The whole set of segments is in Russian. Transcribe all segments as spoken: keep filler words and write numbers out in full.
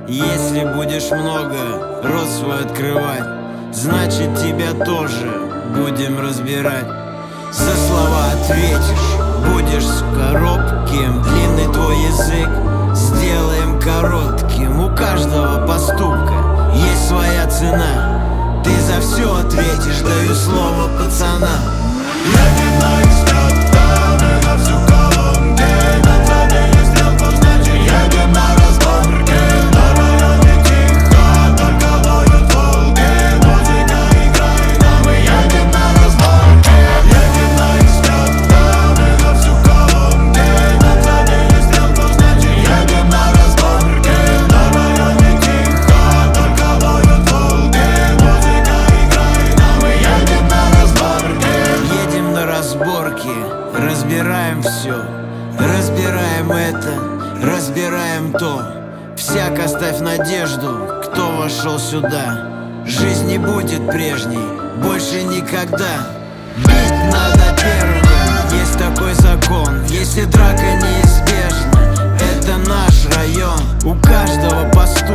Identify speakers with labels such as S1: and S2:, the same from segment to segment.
S1: Если будешь много рот свой открывать, значит тебя тоже будем разбирать. За слова ответишь, будешь скоробким. Длинный твой язык сделаем коротким. У каждого поступка есть своя цена. Ты за все ответишь, даю слово пацана.
S2: Едем на экспертам и на всю Колумбию. Отводили стрелку, значит едем на разборки. На районе тихо, только воют волги. Музыка играет, а мы едем на разборки. Едем на экспертам и на всю Колумбию. Отводили стрелку, значит едем на разборки. На районе тихо, только воют волги. Музыка играет, а мы едем на разборки.
S1: Едем на разборки, разбираем все, разбираем это, разбираем то. Всяк оставь надежду, кто вошел сюда. Жизнь не будет прежней, больше никогда. Бить надо первым, есть такой закон. Если драка неизбежна, это наш район. У каждого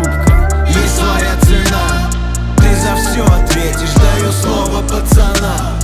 S1: поступка есть своя цена. Ты за все ответишь, даю слово пацана.